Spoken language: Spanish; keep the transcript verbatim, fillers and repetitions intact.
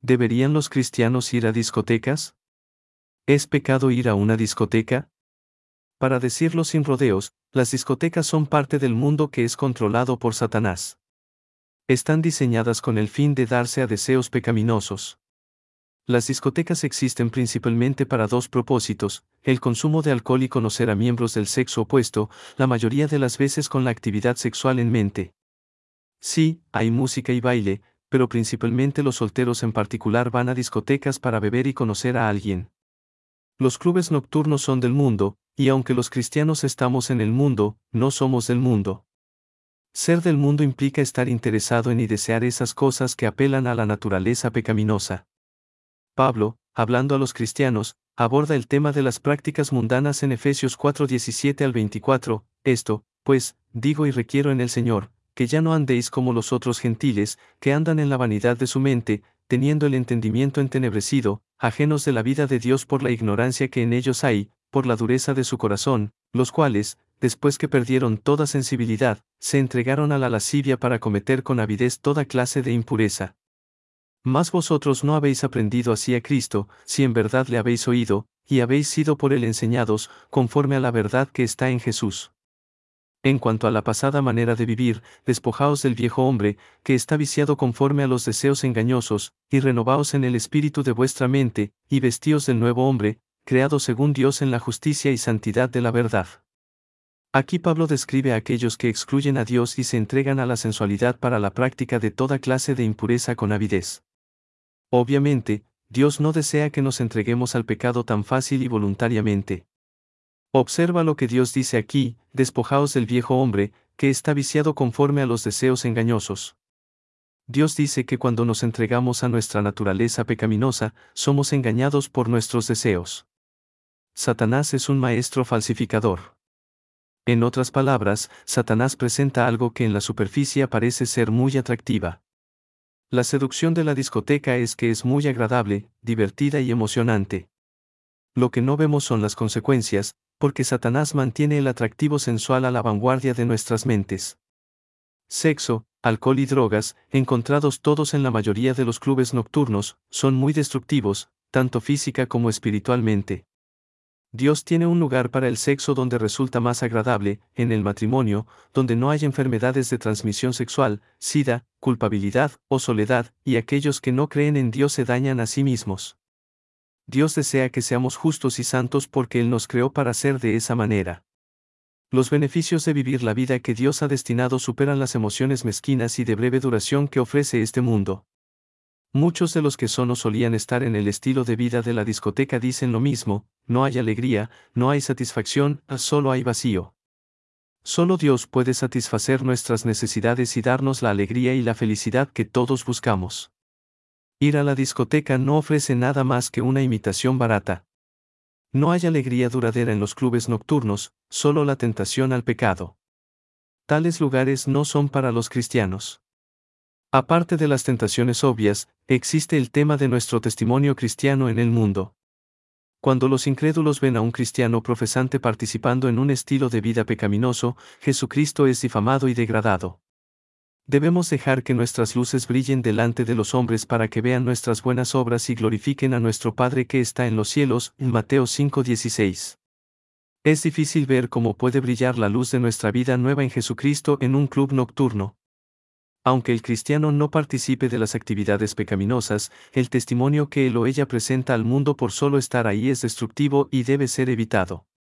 ¿Deberían los cristianos ir a discotecas? ¿Es pecado ir a una discoteca? Para decirlo sin rodeos, las discotecas son parte del mundo que es controlado por Satanás. Están diseñadas con el fin de darse a deseos pecaminosos. Las discotecas existen principalmente para dos propósitos: el consumo de alcohol y conocer a miembros del sexo opuesto, la mayoría de las veces con la actividad sexual en mente. Sí, hay música y baile, pero principalmente los solteros en particular van a discotecas para beber y conocer a alguien. Los clubes nocturnos son del mundo, y aunque los cristianos estamos en el mundo, no somos del mundo. Ser del mundo implica estar interesado en y desear esas cosas que apelan a la naturaleza pecaminosa. Pablo, hablando a los cristianos, aborda el tema de las prácticas mundanas en Efesios cuatro diecisiete al veinticuatro, esto, pues, digo y requiero en el Señor, que ya no andéis como los otros gentiles, que andan en la vanidad de su mente, teniendo el entendimiento entenebrecido, ajenos de la vida de Dios por la ignorancia que en ellos hay, por la dureza de su corazón, los cuales, después que perdieron toda sensibilidad, se entregaron a la lascivia para cometer con avidez toda clase de impureza. Mas vosotros no habéis aprendido así a Cristo, si en verdad le habéis oído, y habéis sido por él enseñados, conforme a la verdad que está en Jesús. En cuanto a la pasada manera de vivir, despojaos del viejo hombre, que está viciado conforme a los deseos engañosos, y renovaos en el espíritu de vuestra mente, y vestíos del nuevo hombre, creado según Dios en la justicia y santidad de la verdad. Aquí Pablo describe a aquellos que excluyen a Dios y se entregan a la sensualidad para la práctica de toda clase de impureza con avidez. Obviamente, Dios no desea que nos entreguemos al pecado tan fácil y voluntariamente. Observa lo que Dios dice aquí: despojaos del viejo hombre, que está viciado conforme a los deseos engañosos. Dios dice que cuando nos entregamos a nuestra naturaleza pecaminosa, somos engañados por nuestros deseos. Satanás es un maestro falsificador. En otras palabras, Satanás presenta algo que en la superficie parece ser muy atractiva. La seducción de la discoteca es que es muy agradable, divertida y emocionante. Lo que no vemos son las consecuencias, porque Satanás mantiene el atractivo sensual a la vanguardia de nuestras mentes. Sexo, alcohol y drogas, encontrados todos en la mayoría de los clubes nocturnos, son muy destructivos, tanto física como espiritualmente. Dios tiene un lugar para el sexo donde resulta más agradable, en el matrimonio, donde no hay enfermedades de transmisión sexual, sida, culpabilidad o soledad, y aquellos que no creen en Dios se dañan a sí mismos. Dios desea que seamos justos y santos porque Él nos creó para ser de esa manera. Los beneficios de vivir la vida que Dios ha destinado superan las emociones mezquinas y de breve duración que ofrece este mundo. Muchos de los que son o solían estar en el estilo de vida de la discoteca dicen lo mismo: no hay alegría, no hay satisfacción, solo hay vacío. Solo Dios puede satisfacer nuestras necesidades y darnos la alegría y la felicidad que todos buscamos. Ir a la discoteca no ofrece nada más que una imitación barata. No hay alegría duradera en los clubes nocturnos, solo la tentación al pecado. Tales lugares no son para los cristianos. Aparte de las tentaciones obvias, existe el tema de nuestro testimonio cristiano en el mundo. Cuando los incrédulos ven a un cristiano profesante participando en un estilo de vida pecaminoso, Jesucristo es difamado y degradado. Debemos dejar que nuestras luces brillen delante de los hombres para que vean nuestras buenas obras y glorifiquen a nuestro Padre que está en los cielos, en Mateo cinco dieciséis. Es difícil ver cómo puede brillar la luz de nuestra vida nueva en Jesucristo en un club nocturno. Aunque el cristiano no participe de las actividades pecaminosas, el testimonio que él o ella presenta al mundo por solo estar ahí es destructivo y debe ser evitado.